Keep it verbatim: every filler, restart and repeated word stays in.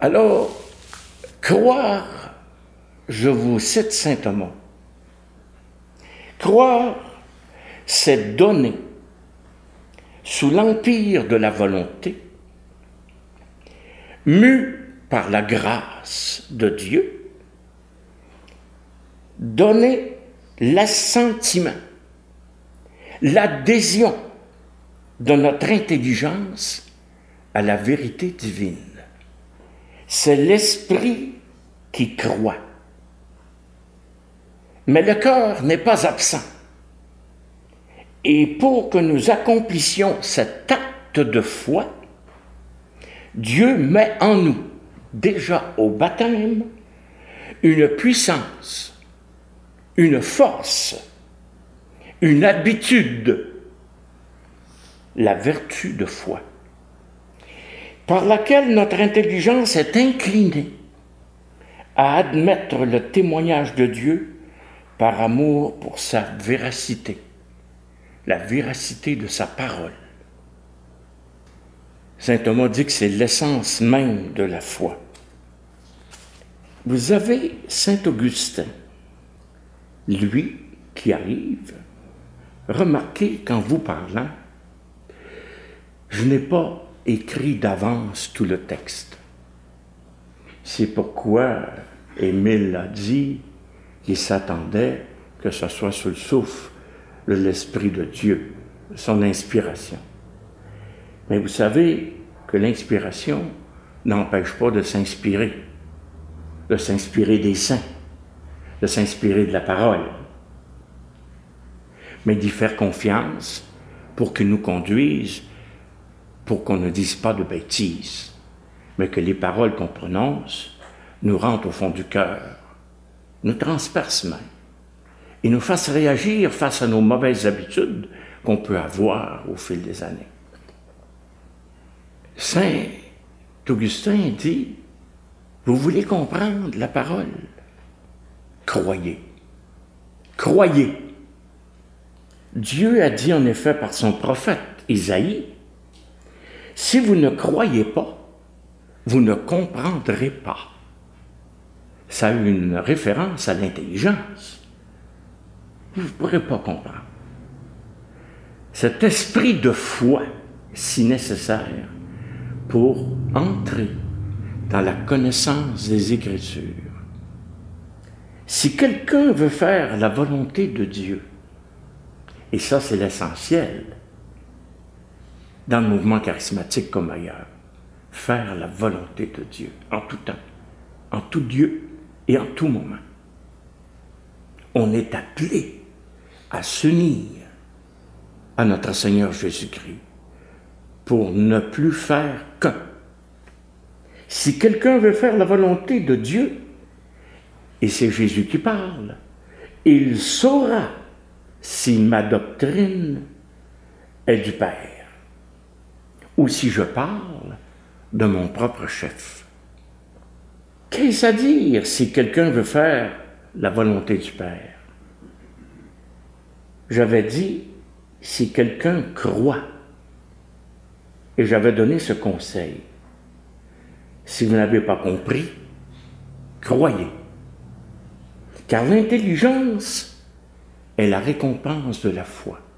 Alors, croire, je vous cite saint Thomas, croire, c'est donner sous l'empire de la volonté, mu par la grâce de Dieu, donner l'assentiment, l'adhésion de notre intelligence à la vérité divine. C'est l'esprit qui croit. Mais le cœur n'est pas absent. Et pour que nous accomplissions cet acte de foi, Dieu met en nous, déjà au baptême, une puissance, une force, une habitude, la vertu de foi, par laquelle notre intelligence est inclinée à admettre le témoignage de Dieu par amour pour sa véracité, la véracité de sa parole. Saint Thomas dit que c'est l'essence même de la foi. Vous avez saint Augustin, lui qui arrive, remarquez qu'en vous parlant, je n'ai pas écrit d'avance tout le texte. C'est pourquoi Émile a dit qu'il s'attendait que ce soit sous le souffle de l'Esprit de Dieu, son inspiration. Mais vous savez que l'inspiration n'empêche pas de s'inspirer, de s'inspirer des saints, de s'inspirer de la parole, mais d'y faire confiance pour qu'ils nous conduisent, pour qu'on ne dise pas de bêtises, mais que les paroles qu'on prononce nous rentrent au fond du cœur, nous transpercent même, et nous fassent réagir face à nos mauvaises habitudes qu'on peut avoir au fil des années. Saint Augustin dit, vous voulez comprendre la parole? Croyez. Croyez. Dieu a dit en effet par son prophète Isaïe, si vous ne croyez pas, vous ne comprendrez pas. Ça a une référence à l'intelligence. Vous ne pourrez pas comprendre. Cet esprit de foi, si nécessaire, pour entrer dans la connaissance des Écritures. Si quelqu'un veut faire la volonté de Dieu, et ça c'est l'essentiel, dans le mouvement charismatique comme ailleurs, faire la volonté de Dieu, en tout temps, en tout lieu et en tout moment. On est appelé à s'unir à notre Seigneur Jésus-Christ pour ne plus faire qu'un. Si quelqu'un veut faire la volonté de Dieu, et c'est Jésus qui parle, il saura si ma doctrine est du Père, ou si je parle de mon propre chef. Qu'est-ce à dire si quelqu'un veut faire la volonté du Père? J'avais dit, si quelqu'un croit, et j'avais donné ce conseil, si vous n'avez pas compris, croyez. Car l'intelligence est la récompense de la foi.